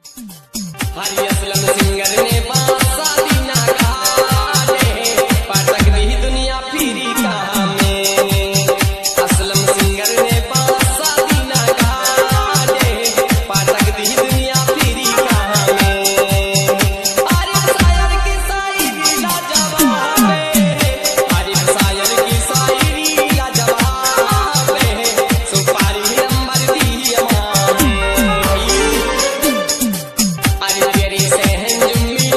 हरी Aslam singer ने बांसा दीना गाले, पाटक दी दुनिया फिरी कहाँ में। असलम सिंगर ने बांसा दीना गाले, पाटक दी दुनिया फिरी कहाँ में। आरिफ शायर की शायरी लाजवाब है, आरिफ शायर की शायरी लाजवाब है, सुपारी नंबर दिया माँ। अरे तेरी सहन जुम्मी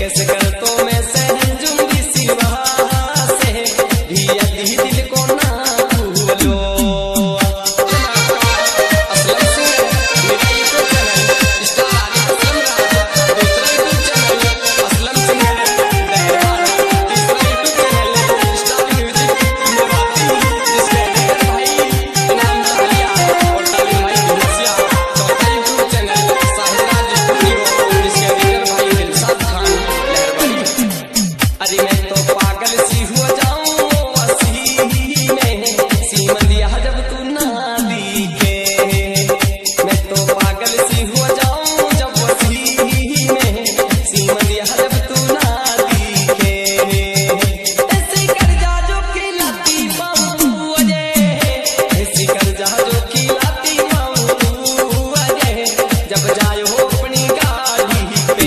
कैसे कर तो मैं सहजूंगी सिवा से भी यदि दिल को ना भूलो। असलम सिंगर मेरा YouTube channel star Aslam Raja, दूसरा YouTube channel Aslam singer Dahran, तीसरा यूट्यूब चैनल स्टार म्यूजिक जिसके एडिटर भाई इनाम तालिया और तालिम भाई भूसिया, चौथा यूट्यूब चैनल साहिराज स्टूडियो जिसके एडिटर भाई दिलशाद खान लहरवाली। अरे मैं तो पागल सी हो जाऊं वसी में सीमन दिया जब तू ना दिखे, मैं तो पागल सी हो जाऊं जब वसी में सीमन दिया जब तू ना दिखे। ऐसी कर जा जो खिलाती पाऊं अजय, ऐसी कर जा जो खिलाती पाऊं अजय, जब जायो अपनी गाड़ी पे।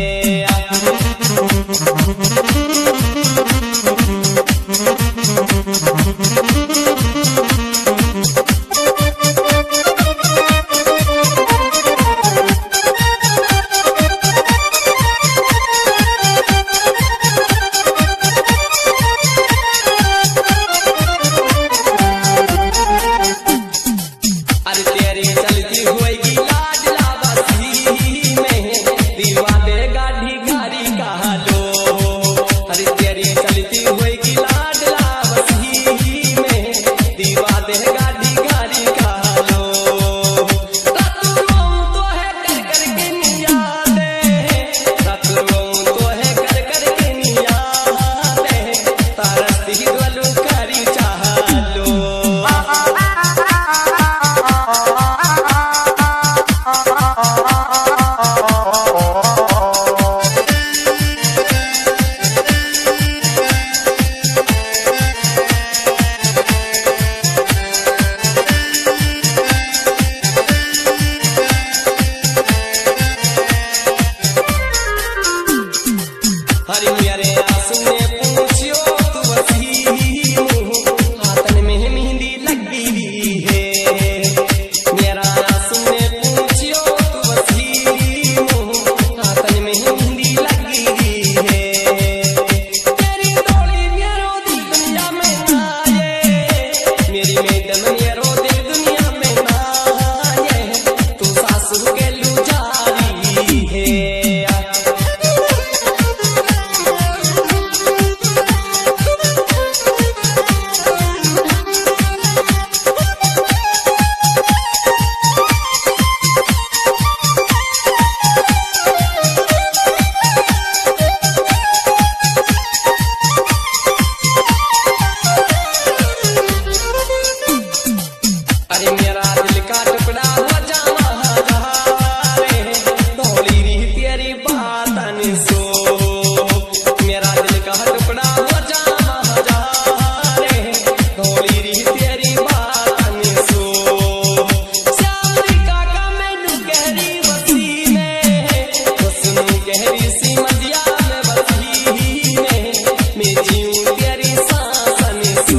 अरे तेरी चलती होएगी लाज लाबसी में दीवा दे गाड़ी गाड़ी कहा लो। अरे तेरी चलती होएगी लाज लाबसी में दीवा दे गाड़ी गाड़ी कहा लो। रातों तो है कर कर के नियादे, रातों तो है कर कर के नियादे, तारस्ती गलू करी चाह लो। हरी मेरे आंसू ने पूछियो तू वसी हाथन में मेहंदी लगी हुई है। मेरा आंसू ने पूछियो तू वसी हाथन में मेहंदी लगी हुई है। तेरी डोली मेरो दिल दुनिया में ना आए, मेरी मैडम मेरो दिल दुनिया में ना आए, तू सासू के लू जा रही है। अरे मेरा दिल का टुकड़ा हो जा रे, धोली रही तेरी बातन सो। मेरा दिल का टुकड़ा हो जा रे, धोली रही तेरी बातन सो। श्यामरी काका मैनू गहरी बसी में, हुस्न गहरी सी मदिया में बसी में, मैं जीऊं तेरी सांसन सो।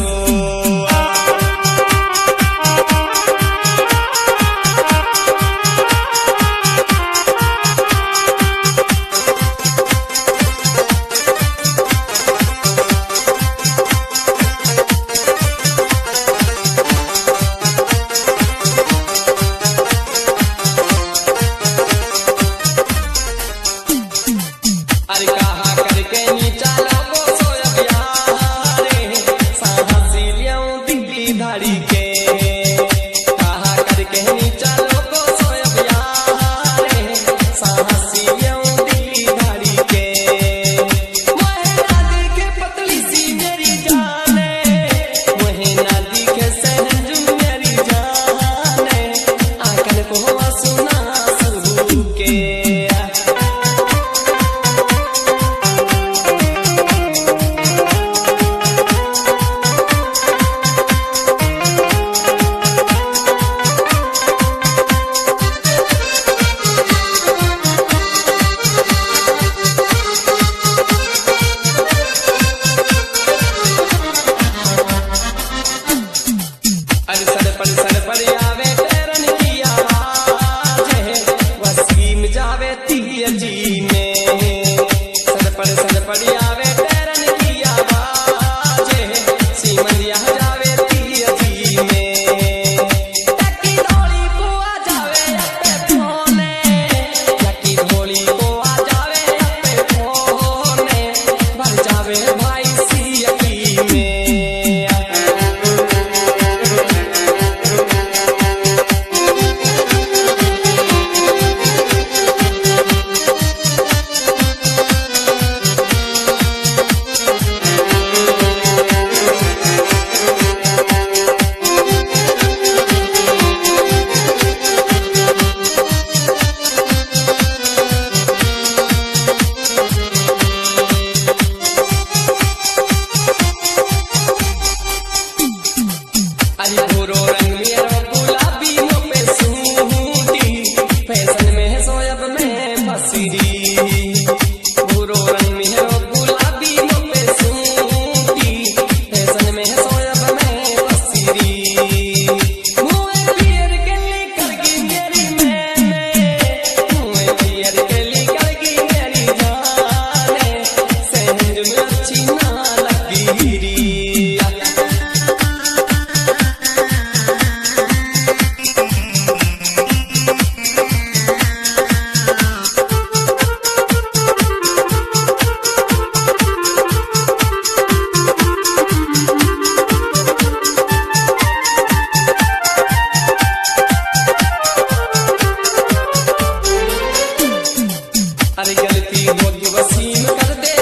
गलती हो कि वसीम कर दे